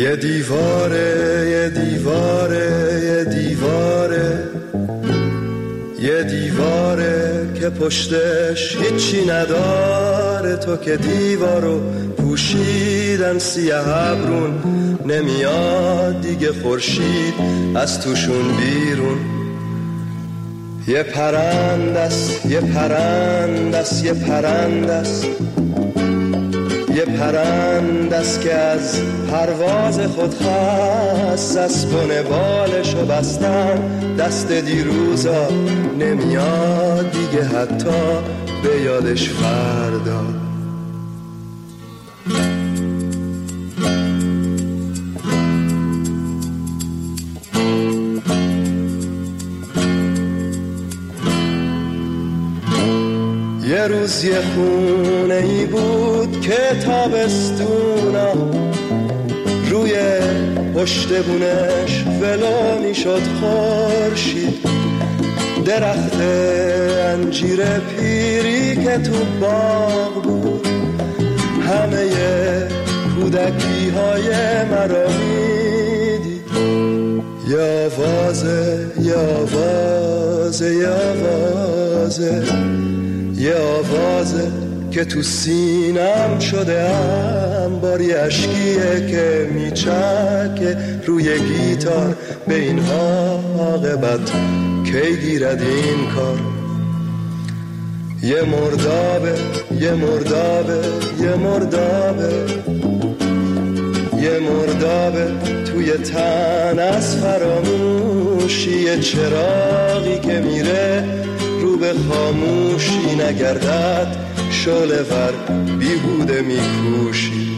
یه دیواره یه دیواره یه دیواره یه دیواره که پشتش هیچی نداره، تو که دیوارو پوشیدن سیاه ابرون، نمیاد دیگه خورشید از توشون بیرون. یه پرندست یه پرندست یه پرندست یه پرندست که از پرواز خود خست، از بن بالشو بستن دست دیروزا، نمیاد دیگه حتی به یادش فردا. یه روز یه خونه ای بود که تابستونا روی پشت بونش ولو میشد خورشید، درخت انجیر پیری که تو باغ بود همه کودکی های مرا میدید. یه آوازه یه آوازه یه آوازه یه آوازه که تو سینم شده انبار، یه اشکیه که میچکه روی گیتار، به این عاقبت کی گیرد این کار. یه مردابه یه مردابه یه مردابه یه مردابه توی تن از فراموشی، یه چراغی که میره رو به خاموشی، نگردد شعله ور بیهوده میکوشی.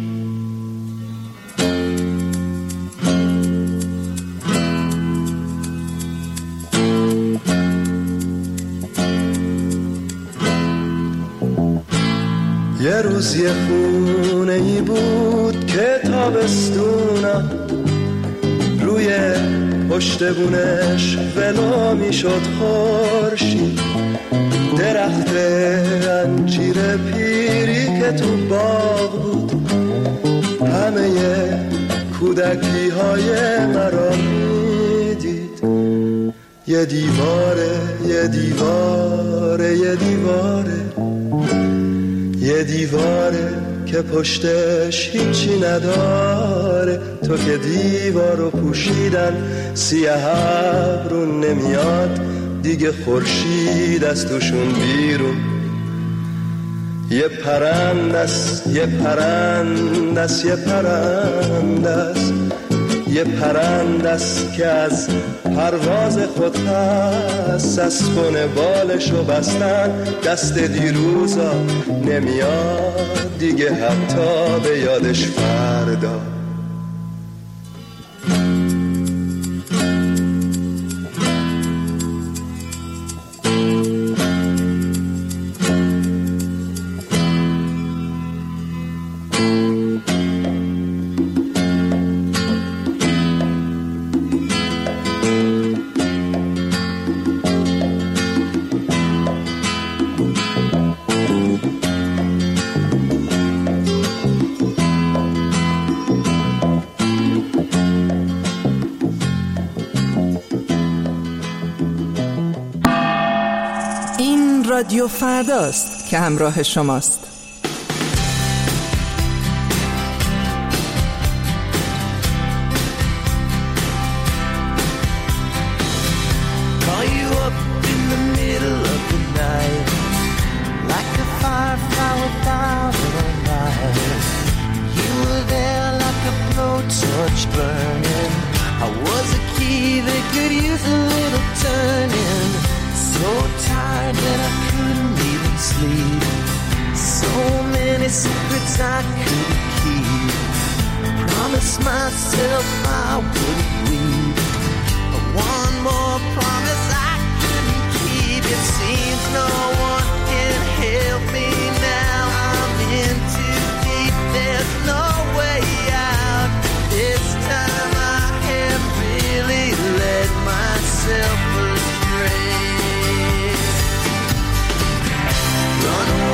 یه روز یه خونه ای بود که تابستونا روی پشت بونش ولو میشد خورشید، درخت انجیر پیری که تو باغ بود همه کودکی های مرا میدید. یه دیواره یه دیواره یه دیواره یه دیواره که پشتش هیچی نداره، تو که دیوارو پوشیدن سیاه ابرون، نمیاد دیگه خورشید از توشون بیرون. یه پرندست یه پرندست یه پرندست یه پرندست که از پرواز خود خست، از بن بالشو بستن دست دیروزا، نمیاد دیگه حتی به یادش فردا. رادیو فرداست که همراه شماست.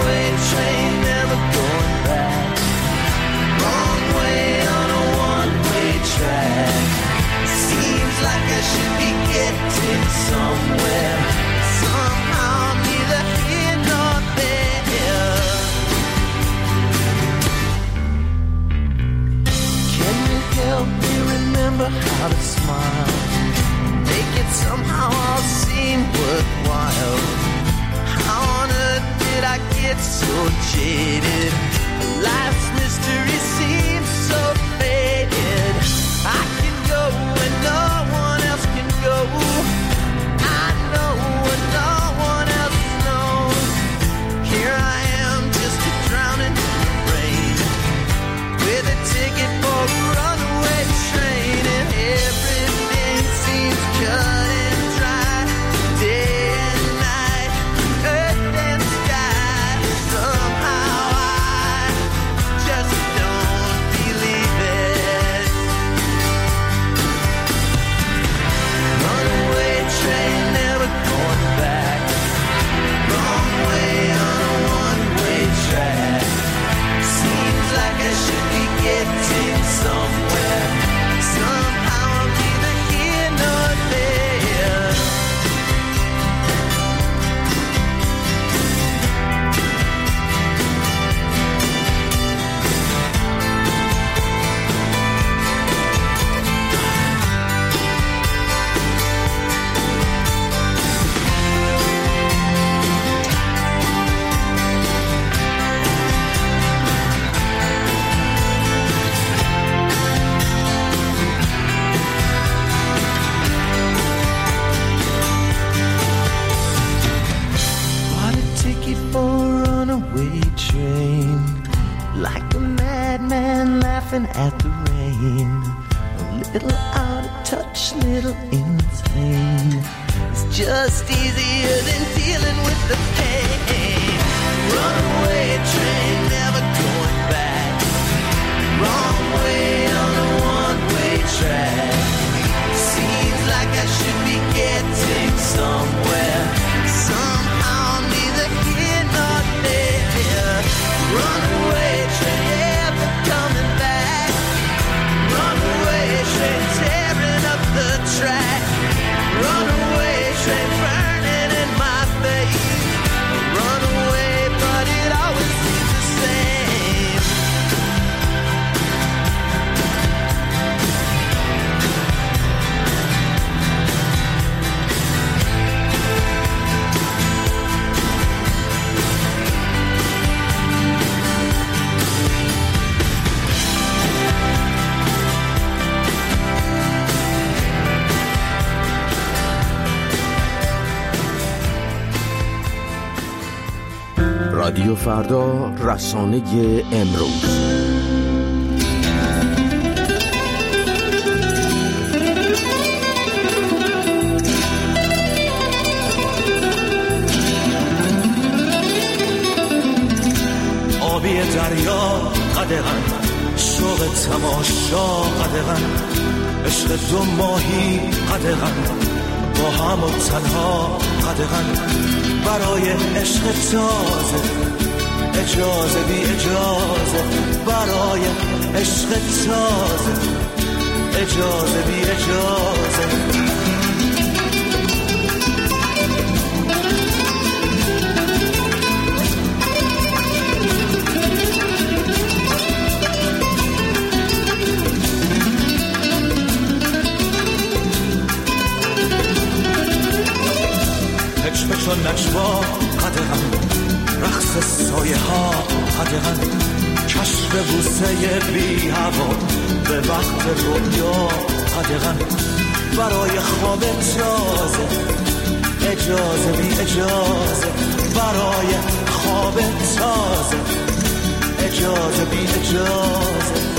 Train never going back. Wrong way on a one so jaded. Life's mystery seems so faded. I can go when no one else can go. I know when no one else knows. Here I am, just a drowning in the rain, with a ticket for a runaway train, and everything seems cut and dry. Day and night, earth and sky. Somehow I just don't believe it. Runaway train, never going back. Wrong way on a one-way track. Seems like I should be getting somewhere. Somehow I'm neither here nor there. Bought a ticket for a runaway train, like a madman laughing at the rain. A little out of touch, little insane. It's just easier than dealing with the pain. Runaway train, never going back. Wrong way on a one-way track. Seems like I should be getting somewhere. Somehow I'm neither here nor there. Runaway train, never coming back. Runaway train, tearing up the track. Runaway train, burning in my face. Runaway, but it always seems the same. رادیو فردا، رسانه امروز. آبی دریا قدغن، شوق تماشا قدغن، عشق دو ماهی قدغن، با هم و تنها قدغن، برای عشق تازه، اجازه بی اجازه، برای عشق تازه، اجازه بی اجازه. چون نجوا قدغن، رقص سایه ها قدغن، کشف بوسه بی هوا به وقت رویا قدغن، برای خواب تازه، اجازه بی اجازه، برای خواب تازه، اجازه بی اجازه.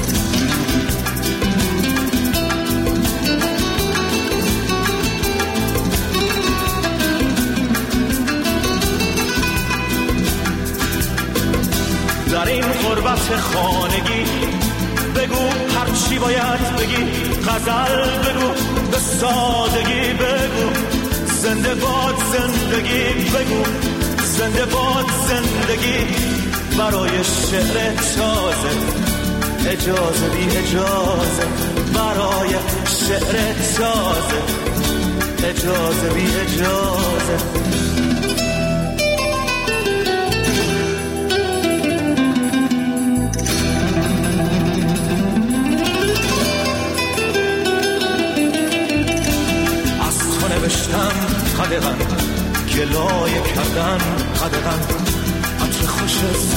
در این غربت خانگی بگو هرچی باید بگی، غزل بگو به سادگی بگو، زنده باد زندگی بگو، زنده باد زندگی، برای شعر تازه، اجازه بی اجازه، برای شعر تازه، اجازه بی اجازه. نوشتن قدغن، گلایه کردن قدغن، عطر خوش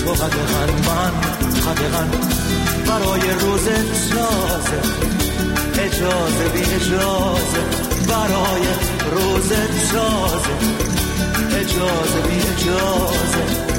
تو قدغن من قدغن برای روز تازه اجازه بی اجازه برای روز تازه اجازه بی اجازه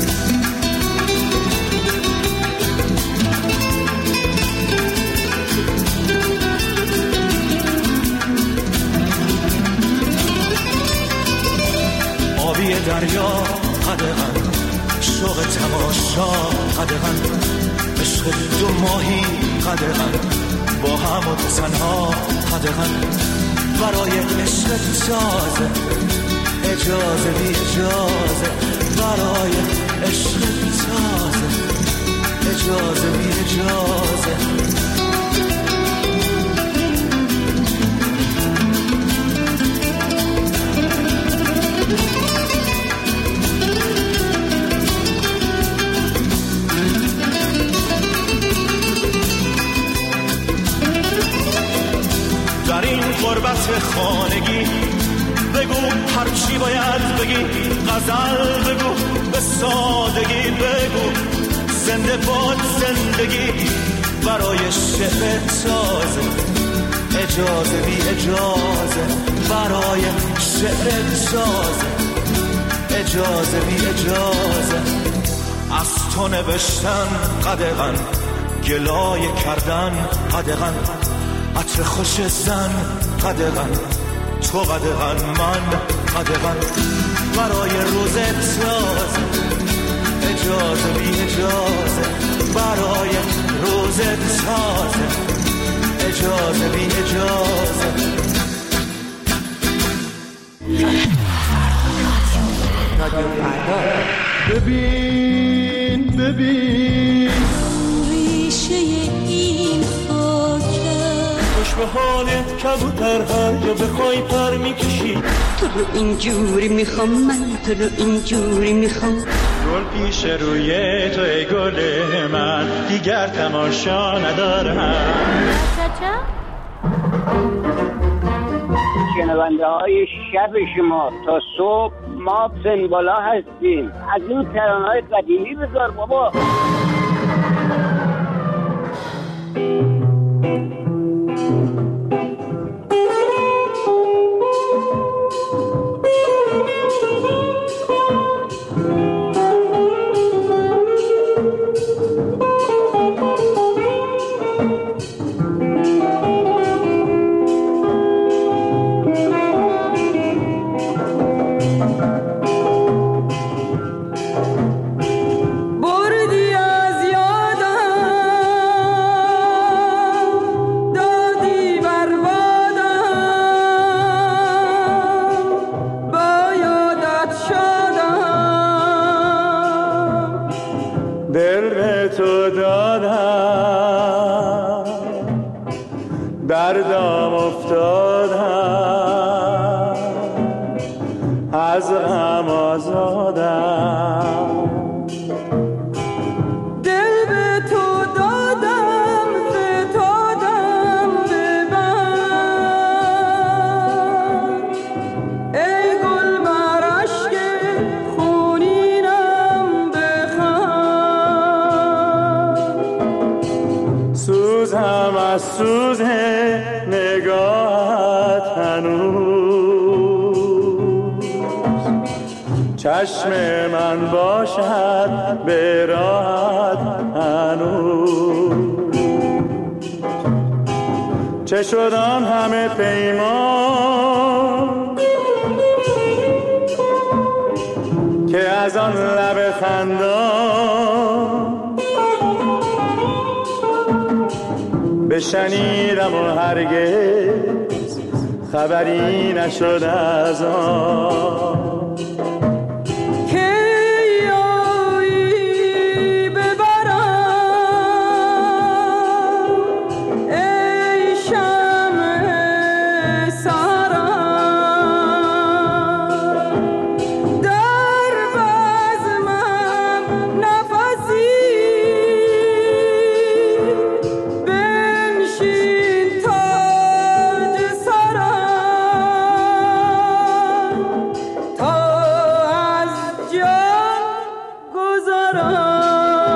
آبی دریا قدغن شوق تماشا قدغن عشق دو ماهی قدغن با هم و تنها قدغن برای عشق تازه اجازه بی اجازه برای عشق تازه اجازه بی اجازه در این غربت خانگی بگو هرچی باید بگی غزل بگو به سادگی بگو زنده باد زندگی برای شعر تازه اجازه بی اجازه برای شعر تازه اجازه بی اجازه از تو نوشتن قدغن گلایه کردن قدغن عطر خوش زن قدغن تو قدغن من قدغن برای روز تازه اجازه بی اجازه برای روز تازه اجازه بی اجازه ببین ببین ریشه این خوش به حالت کبوتر هر جا بخوای پر میکشی تو رو اینجوری میخوام من تو رو اینجوری میخوام گل پیش روی تو ای گل من دیگر تماشا ندارم شنونده های شب شما تا صبح ما سنبالا هستیم از این ترانه‌های قدیمی بذار بابا دردم افتادم از غم آزادم دل به تو دادم فتادم ببند ای گل بر اشک خونینم بخند سوزم از سوز نگاهت هنوز چشم من باشد به راحت هنوز چه شد آن همه پیمان که از آن لب خندان بشنیدم و هرگز خبری نشد از آن تا از جان گذرم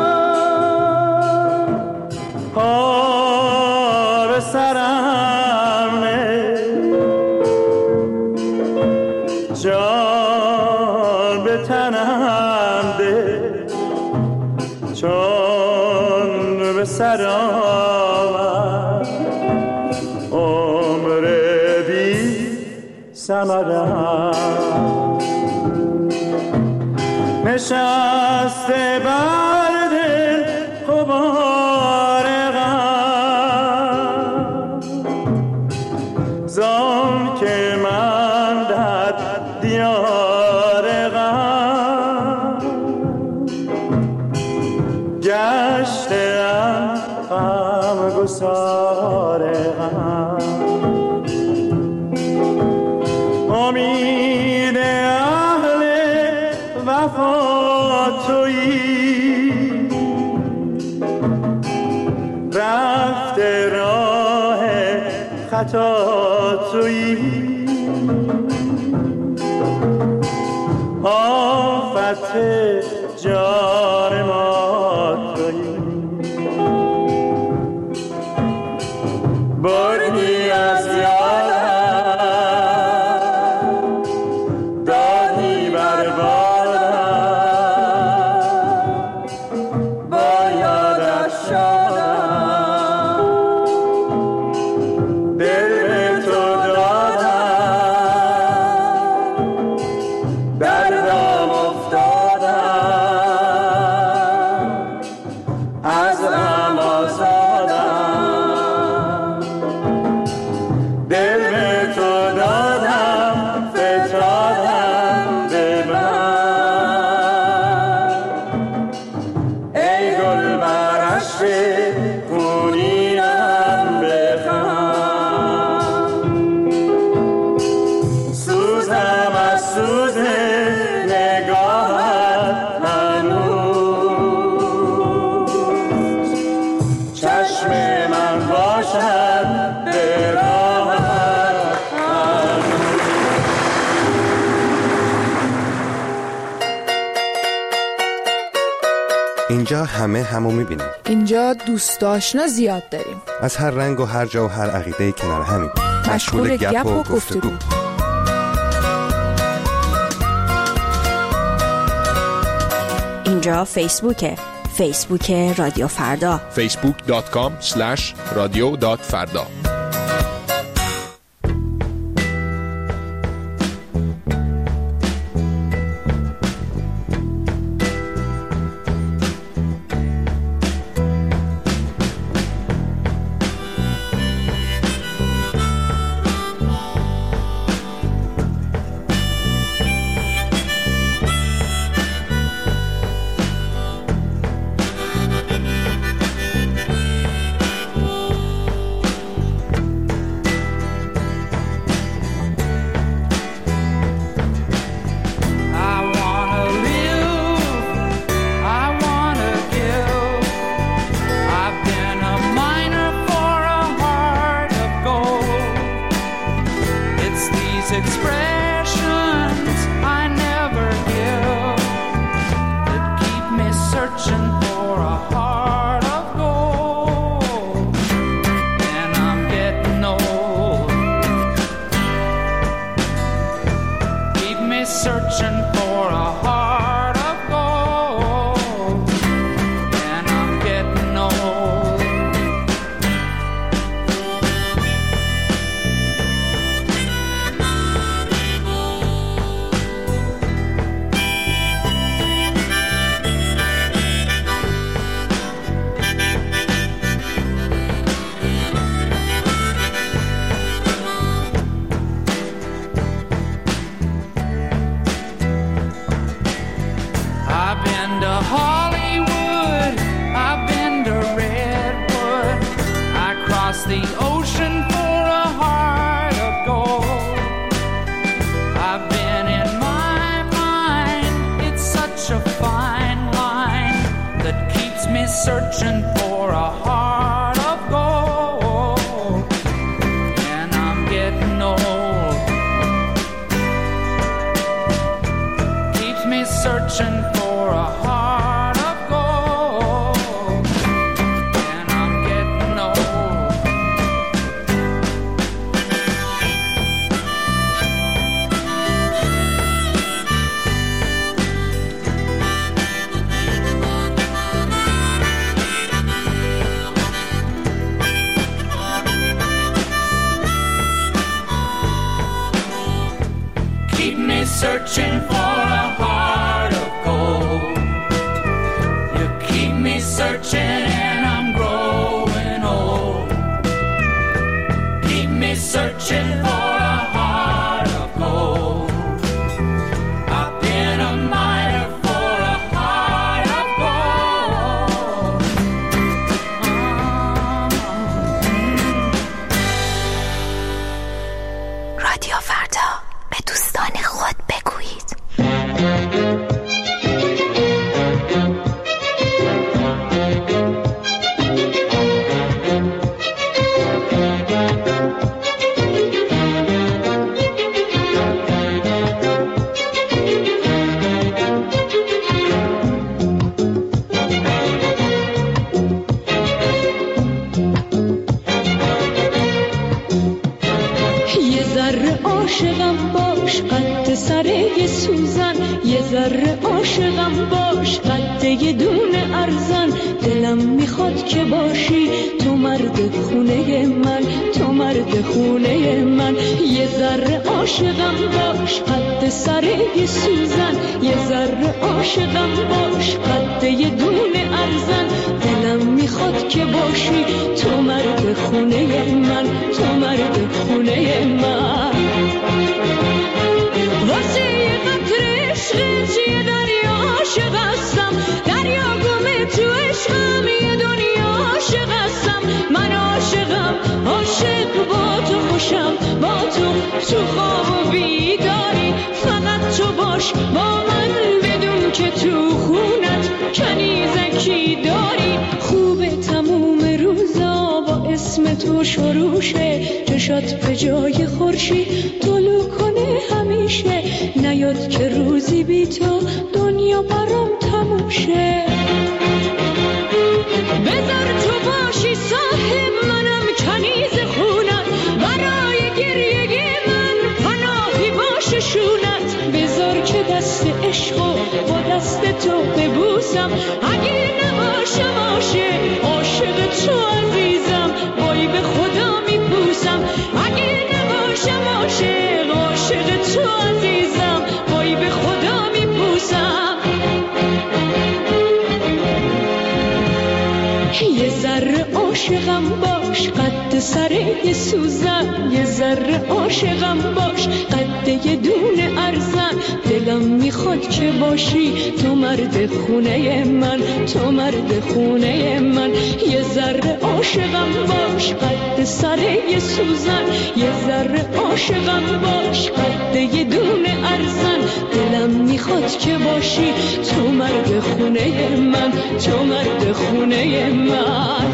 دلم ده چون به سر آمد عمر بی ثمرم نشسته بر دل غبار غم زان که من در دیار غم گشتم غمگسار غم امید اهل وفا تویی رفته راه خطا تویی آفت جان ما تویی بردی از یادم دادی بر بادم با یادت شدم دل به تو دادم دردم افتادم از غم آزادم دل به تو دادم فتادم به من ای گل بر عشق خونینم بخند سوزم از سوز نگاهت هنوز چشم من باشد به راهت هنوز. اینجا همه همو میبینیم. اینجا دوست آشنا زیاد داریم. از هر رنگ و هر جا و هر عقیده کنار همیم. مشغول گپ و گفتگو. اینجا فیسبوکه. فیسبوک رادیو فردا. facebook.com/radio.farda. Searching for a heart of gold, and I'm getting old. Keeps me searching for a heart of gold, and I'm getting old. searching for a heart of gold. You keep me searching and I'm growing old. Keep me searching for a heart of gold. I've been a miner for a heart of gold. رادیو فردا، به دوستان خود بگویید. عاشقم باش قد سر یه سوزن، یه ذره عاشقم باش قد یه دونه ارزن. دلم میخواد که باشی تو مرد خونه من، تو مرد خونه من. یه ذره عاشقم باش قد سر یه سوزن، یه ذره عاشقم باش قد یه دونه ارزن. دلم میخواد که باشی تو مرد خونه من، تو مرد خونه من. واسه یه قطره عشقت یه دریا عاشق هستم، دریا گمه تو عشقم یه دنیا عاشق هستم. من عاشقم، عاشق با تو خوشم، با تو خواب و بیداری. فقط تو باش با من بدون که تو خونت کنیزکی داری. خوبه تموم روزا با اسم تو شروع شه، چشات به جای خورشید طلوع کنه همیشه. نیاد که روزی بی تو دنیا برام تموم شه. بذار تو باشی صاحب منم کنیز خونت، برای گریه من پناهی باشه شونت. بذار که دست عشقو با دست تو ببوسم، اگه نباشم عاشق تو عزیزم، وای به خدا میپوسم. اگه نباشم عاشق تو عزیزم، وای به خدا میپوسم. یه ذره عاشقم باش قد سر یه سوزن، یه ذره عاشقم باش قد یه دونه ارزن. دلم میخواد که باشی تو مرد خونه من، تو مرد خونه من. یه ذره عاشقم باش قد سر یه سوزن، یه ذره عاشقم باش قد یه دونه ارزن. دلم میخواد که باشی تو مرد خونه من، تو مرد خونه من.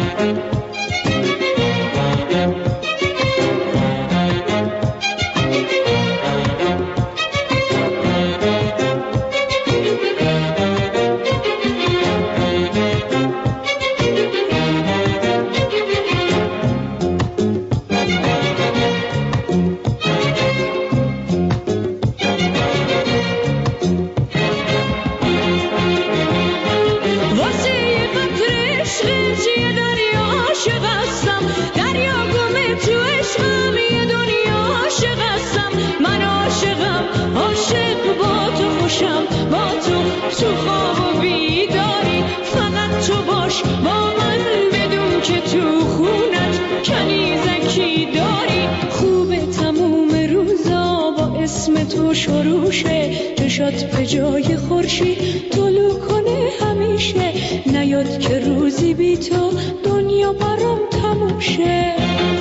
تو شروع شه، چشات به جای خورشید طلوع کنه همیشه. نیاد که روزی بی تو دنیا برام تموم شه.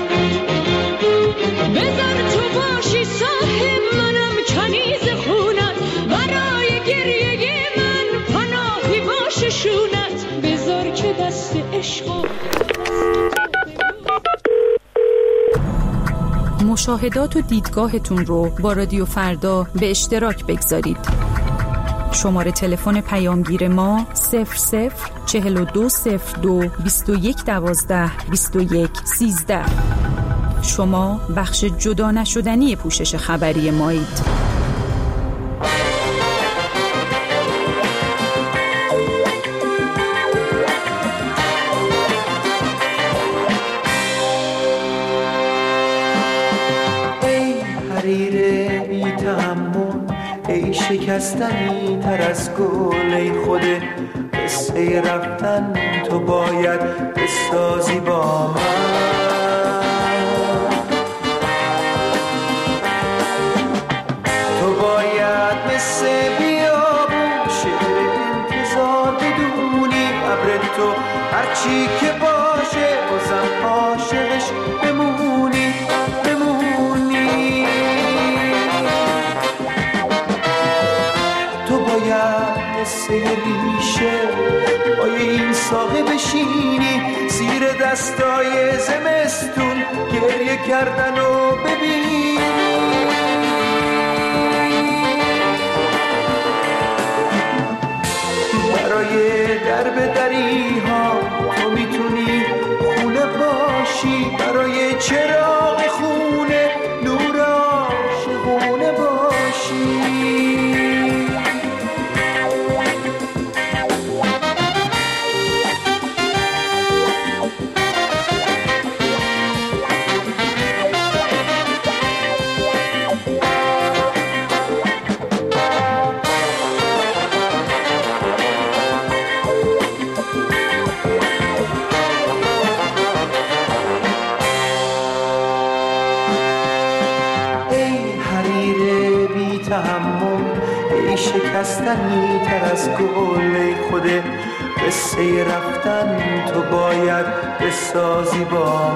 بذار تو باشی صاحب منم کنیز خونت، برای گریه من پناهی باشه شونت. بذار که دست عشقو مشاهدات و دیدگاهتون رو با رادیو فردا به اشتراک بگذارید. شماره تلفن پیامگیر ما 004202 2112 2113. شما بخش جدا نشدنی پوشش خبری مایید. شکستنی تر از گل ای خود قصه رفتن تو باید بسازی با من تو باید مثل بیابون شعر انتظار بدونی ابر تو هرچی که باشه بازم عاشقش بمونی تو باید مثل ریشه پای این ساقه بشینی زیر دستای زمستون گریه کردن و ببینی برای درب دری ها تو میتونی خونه باشی برای چراغ خونه نور عاشقونه باشی شکستنی تر از گل ای خود قصه رفتن تو باید بسازی با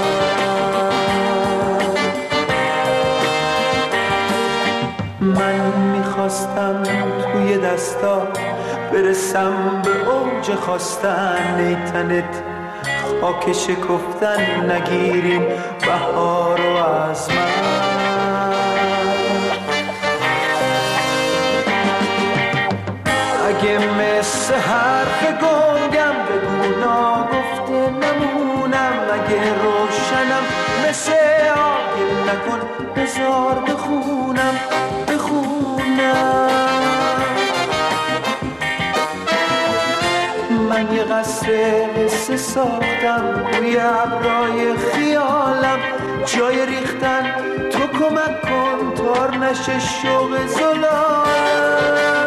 من میخواستم توی دستا برسم به اوج خواستن ای تنت خاک شکفتن نگیریم بهارو از من اگه مثل حرف گنگم بگو ناگفته نمونم اگه روشنم مثل آگل نکن بذار بخونم من یه قصر قصه ساختم روی ابرای خیالم جای ریختن تو کمک کن تار نشه شوق زلالم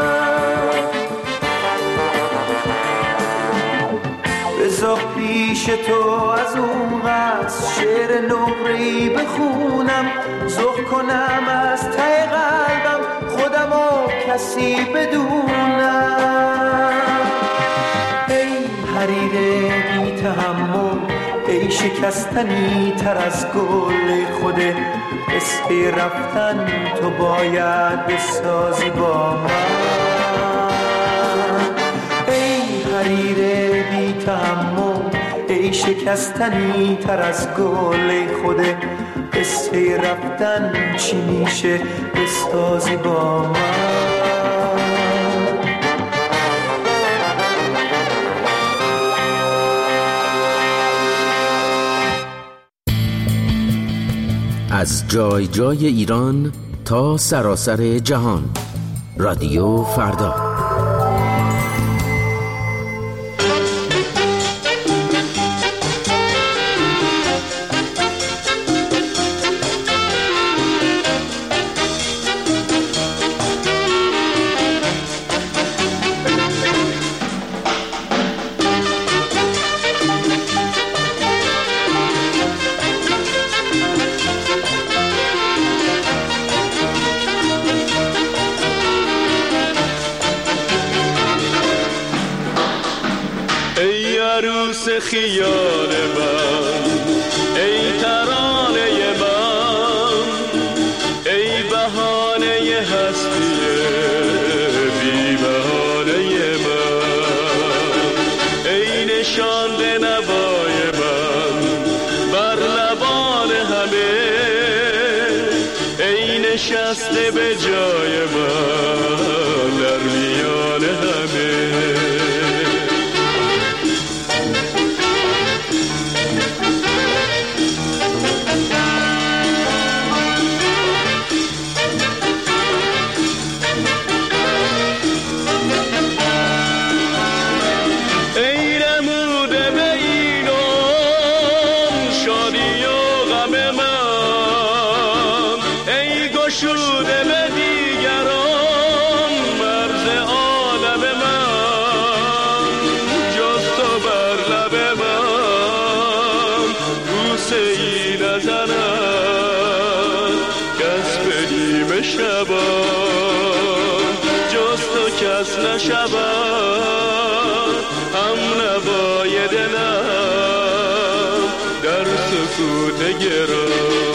بذار پیش تو از اون قصد شعر نقره‌ای بخونم ذوق کنم از ته قلبم خودم و کسی بدونم ای حریر بی تحمل ای شکستنی تر از گل خود قصه رفتن تو باید بسازی با من حریر بی تحمل ای شکستنی تر از گل خود قصه رفتن چی میشه بسازی با من از جای جای ایران تا سراسر جهان رادیو فردا خیال من ای ترانه من ای بهانه هستی بی بهانه من ای نشانده نوای من بر لبان همه ای نشسته به جای من در میان همه شده به دیگران بوسه ای نزند کس به نیمه شبان جز تو کس نشود هم نوای دلم در سکوت گران.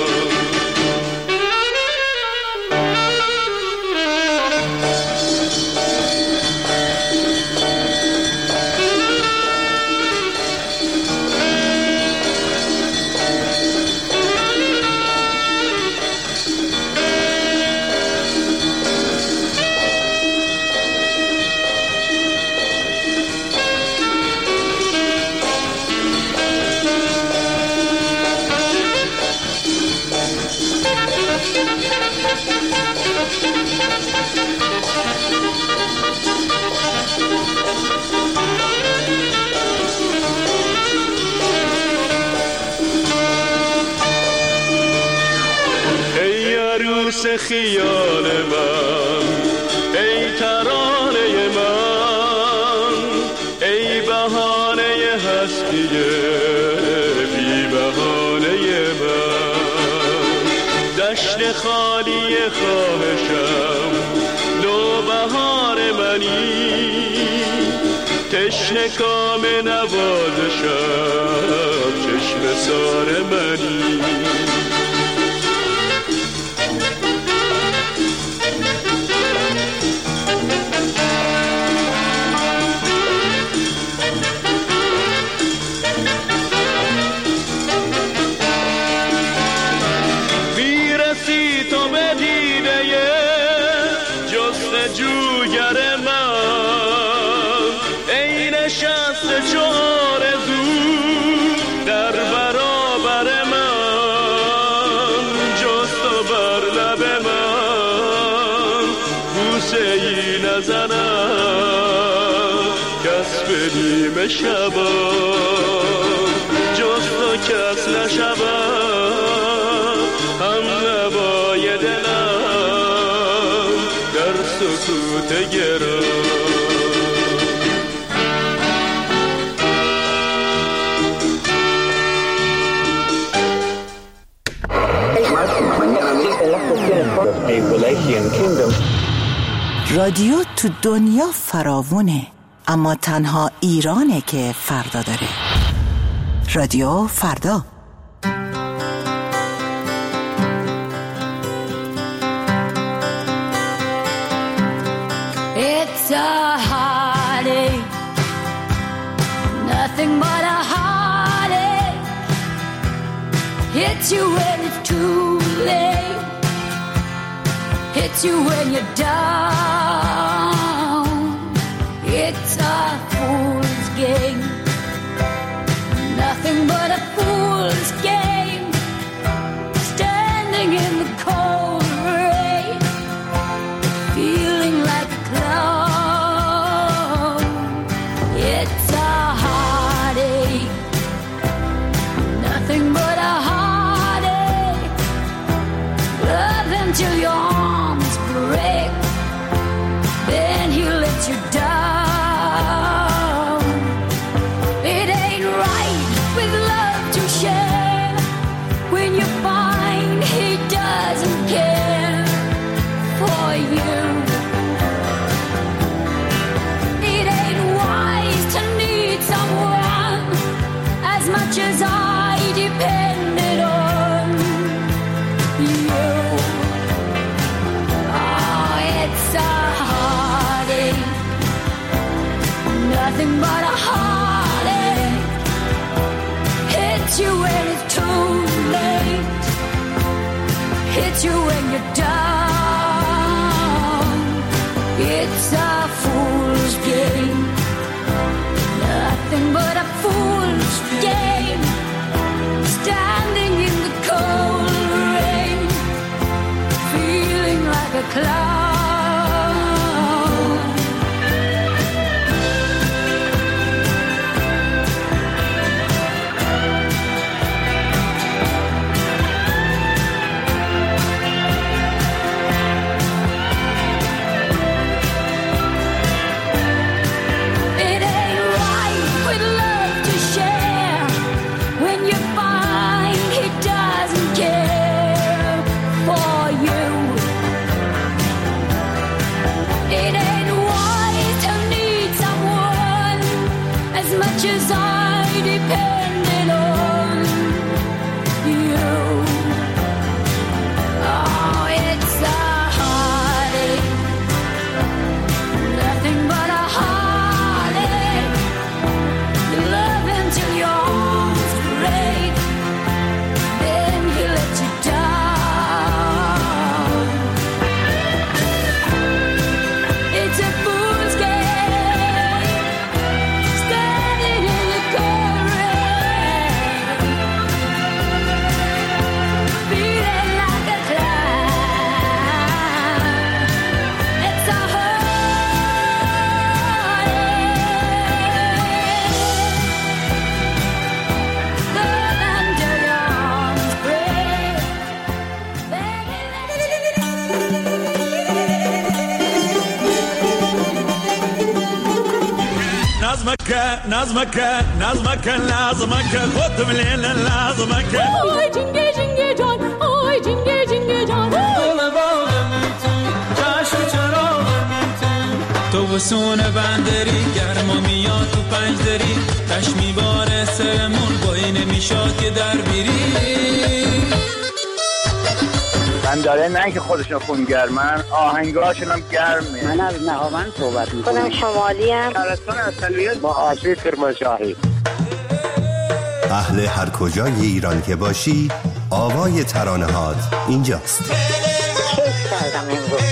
خیال من ای ترانه من ای بهانه هستی بی بهانه من دشت خالی خواهشم نوبهار منی تشنه کام نوازشم چشم سار منی. شبان جز تو کس نشود هم نوای دلم در سکوت گران. رادیو تو دنیا فراوونه اما تنها ایرانه که فردا داره. رادیو فردا. It's a heartache, nothing but a heartache. Hits you when it's too late, hits you when you're down. It's a fool's game, nothing but a fool's game. Standing in the cold rain, feeling like a clown. It's a heartache, nothing but a heartache. Love until your arms break, then he lets you down. Nothing but a heartache, hits you when it's too late, hits you when you're down. It's a fool's game, nothing but a fool's game. Standing in the cold rain, feeling like a clown. much as I depended on you. Oh, it's a heartache, nothing but a heartache. You love until your arms break, then he let you down. It's a fool's game, standing in the current, feeling like a clown. It's a heartache, love until your arms break, then he let نظمك لازمك خد مليل لازمك آی جنگه جنگه جان، آی جنگه جنگه جان، گل باغم تو جشن چراغم تو وسون بندری گرما میاد تو پنجدری تش میباره سرمون بایی نمیشاد که در بیری من داره نه که خودشون خونگرمن، آهنگاشون هم گرمه. من از نهاوند صحبت میکنم. خودم شمالی ام. شهرستان اصلیت با آشی کرمانشاهی. اهل هر کجای ایران که باشی آوای ترانه‌هات اینجاست. کیف کردم امروز.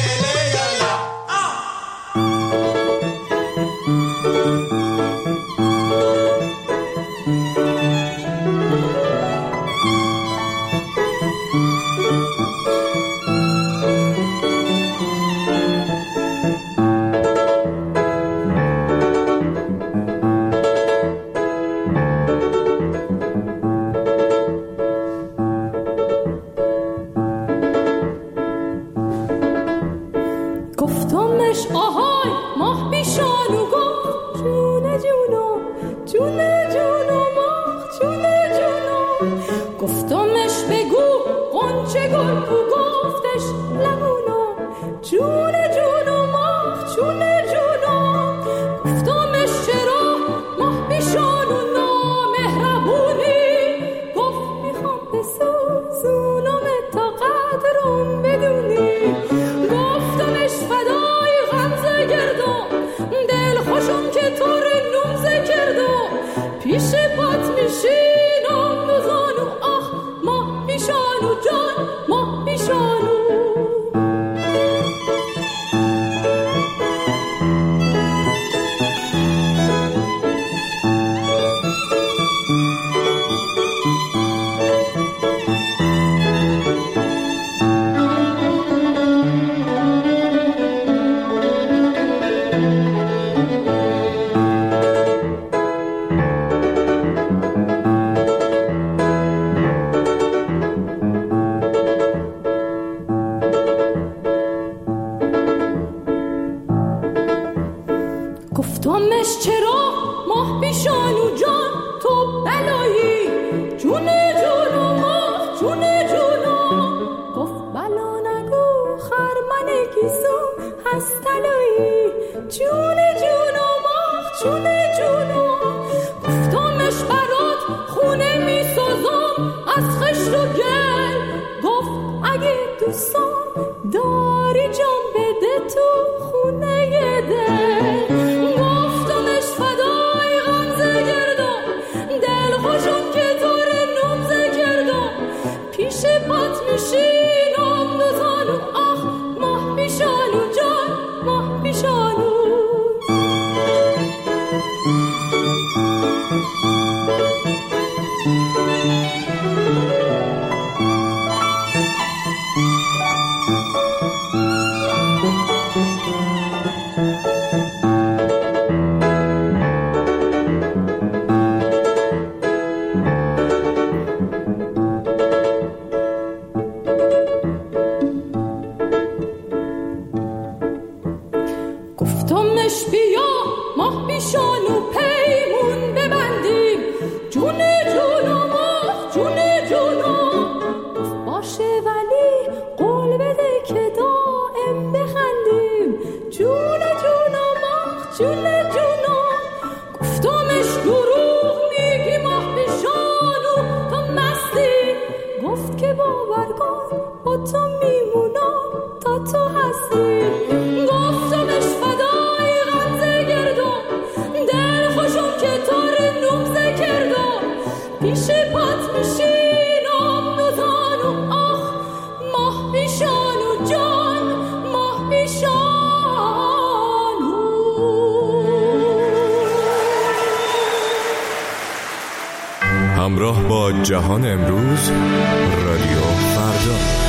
گفتمش آهای ماه بیشانو گفت جونه جونو جونه جونو ماه جونه جونو. گفتمش بگو قنچه گل کو گفتش لبونو جونه جونو ماه جونه جونو. گفتمش چرا ماه بیشانو نامهربونی گفت میخوام بسوزونم تا قدرم بدونی. گفتمش فدای غمزه گردم دل خوشم که طور نوزه کردم پیش پات میشینم دوزانو آخ ماه بیشانو جان ماه بیشانو. گفتمش چرا ماه بیشانو جان تو بلایی جونه جونو ماه جونه جونو. گفت بلا نگو خرمن گیسو هست تلایی جونه جونو ماه جونه جونو. گفتمش برات خونه میسازم از خشت و گل گفت اگه دوستان داری جان بده تو خونه دل. گفتمش فدای غمزه گردم دل خوشم که طور نوزه کردم پیش پات میشینم دوزانو آخ ماه بیشانو جان ماه بیشانو. گفتمش بیا ماه بیشانو پیمون ببندیم جونه جونو ماه جونه جونو. گفت باشه ولی قول بده که دائم بخندیم جونه جونو ماه جونه جونو. گفتمش گروه همراه با جهان امروز، رادیو فردا.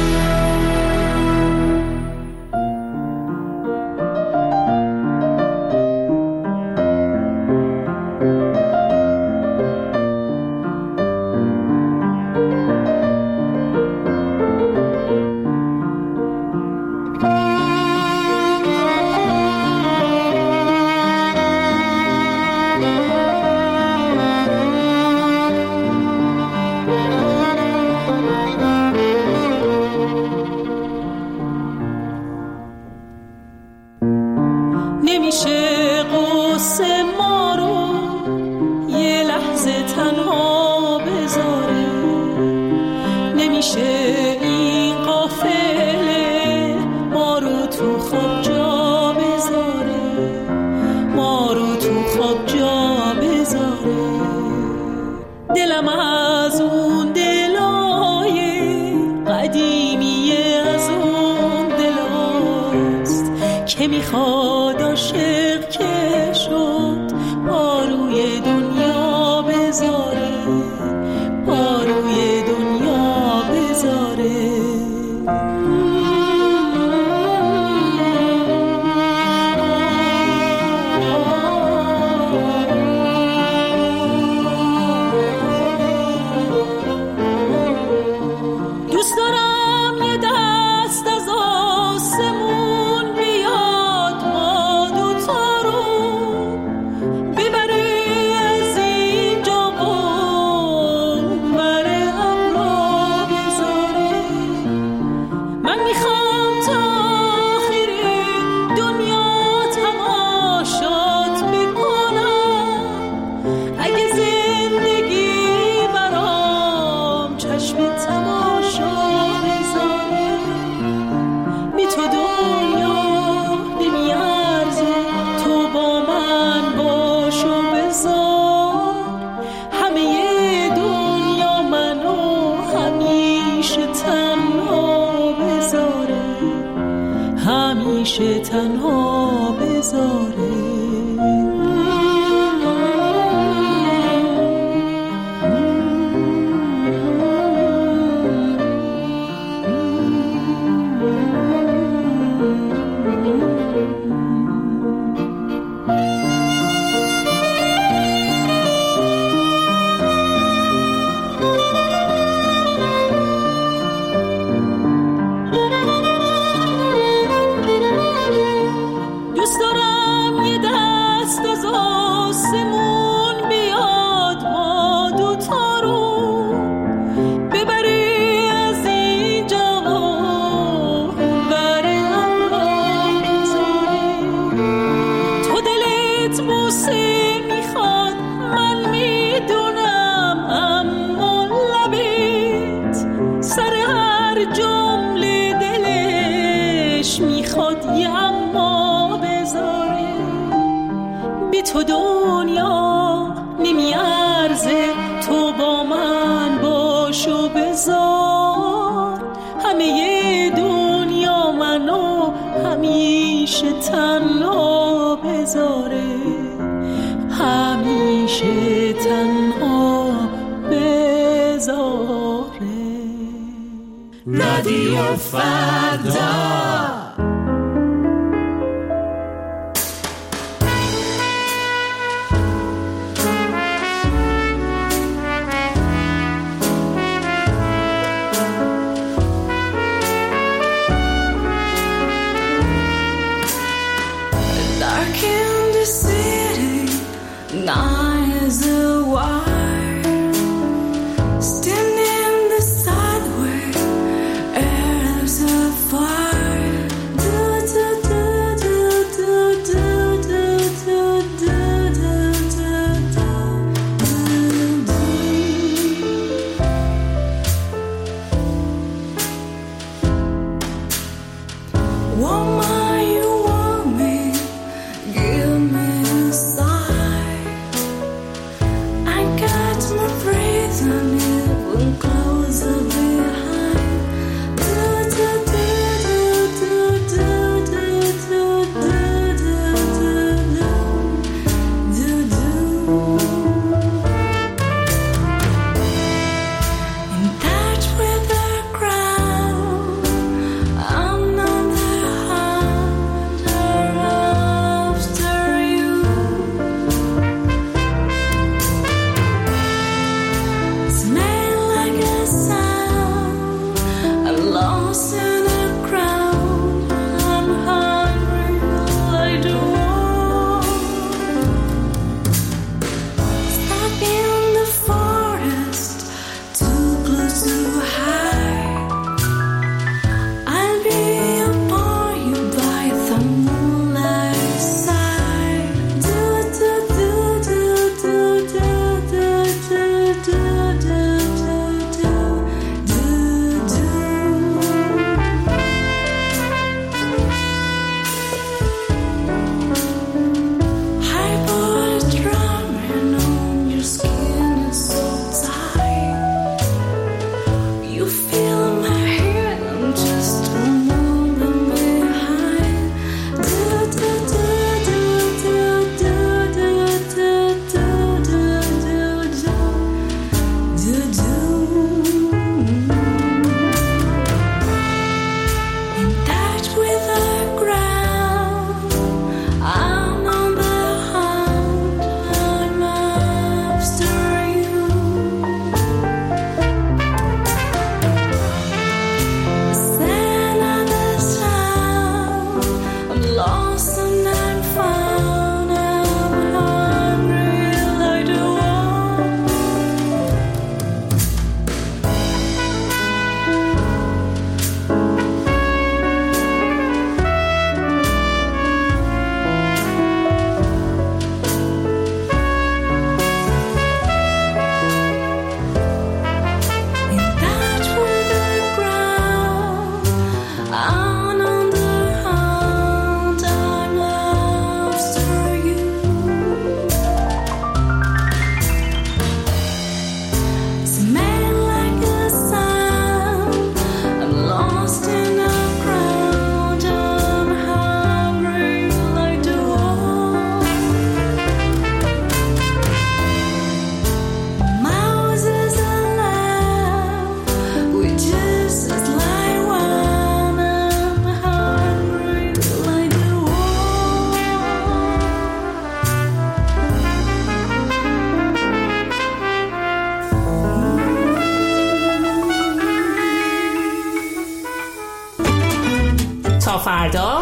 رادیو فردا. Standing beside the way, there's a fire. فردا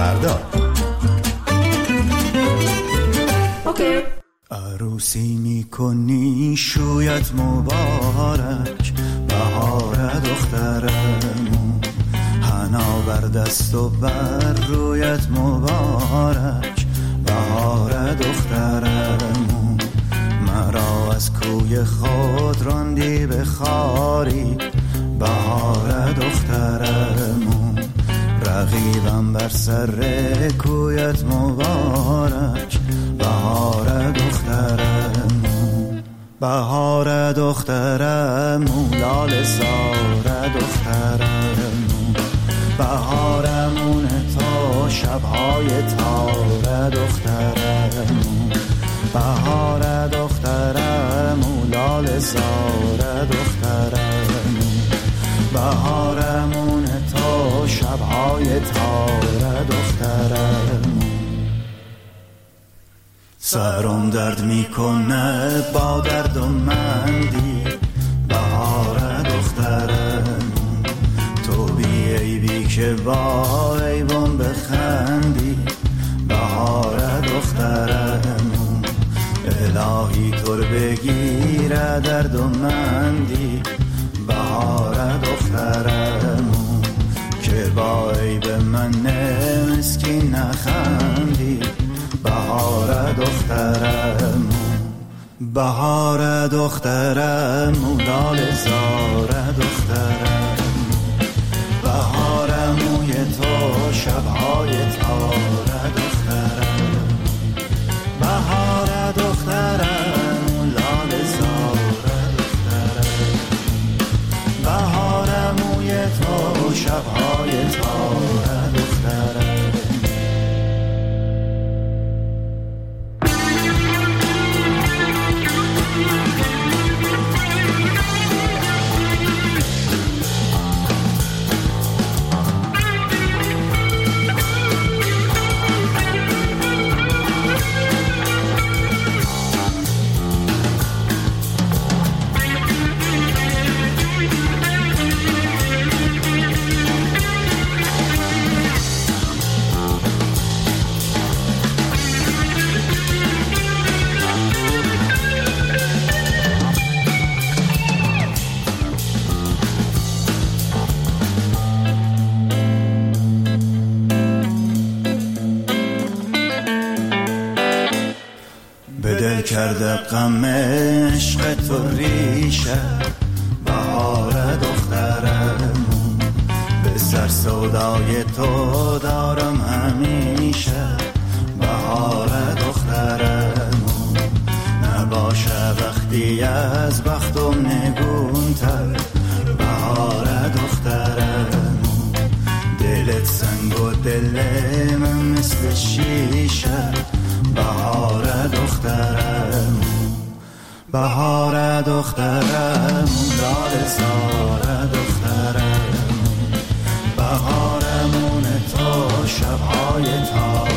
اوکی. عروسی میکنی شویت مبارک، بهار دخترمون، حنا بر دست و بر رویت مبارک، بهار دخترمون. مرا از کوی خود راندی به خاری، بهار دخترمون. رقیبم بر سر کویت مبارک، بهار دخترمون. بهار دخترمون، لاله زار دخترمون. بهارمون تا شبهای تار دخترمون. بهار دخترمون، لاله زار دخترمون. بهارمون تا شبهای تار دخترمون. سرم درد میکنه با درد و مندی، بهار دخترمون. تو بی عیبی که با عیبم بخندی، بهار دخترمون. الهی تو رو بگیره درد و مندی، بهار دخترمون. که با عیب من مسکین نخندی، بهار دخترمون. بهار دخترمون، لاله زار دخترمون. بهارموی تو شبهای تار دخترمون. بهار دخترمون، لاله زار دخترمون. بهارموی تو شبهای تار دخترمون. کرده غم عشق تو ریشه، بهار دخترمون. به سر سودای تو دارم همیشه، بهار دخترمون. نباشه وقتی از بختم نگونتر، بهار دخترمون. دلت سنگ و دل من مثل شیشه، بهار دخترمون. بهار دخترمون، لاله زار دخترمون. بهارمون تا شبهای تار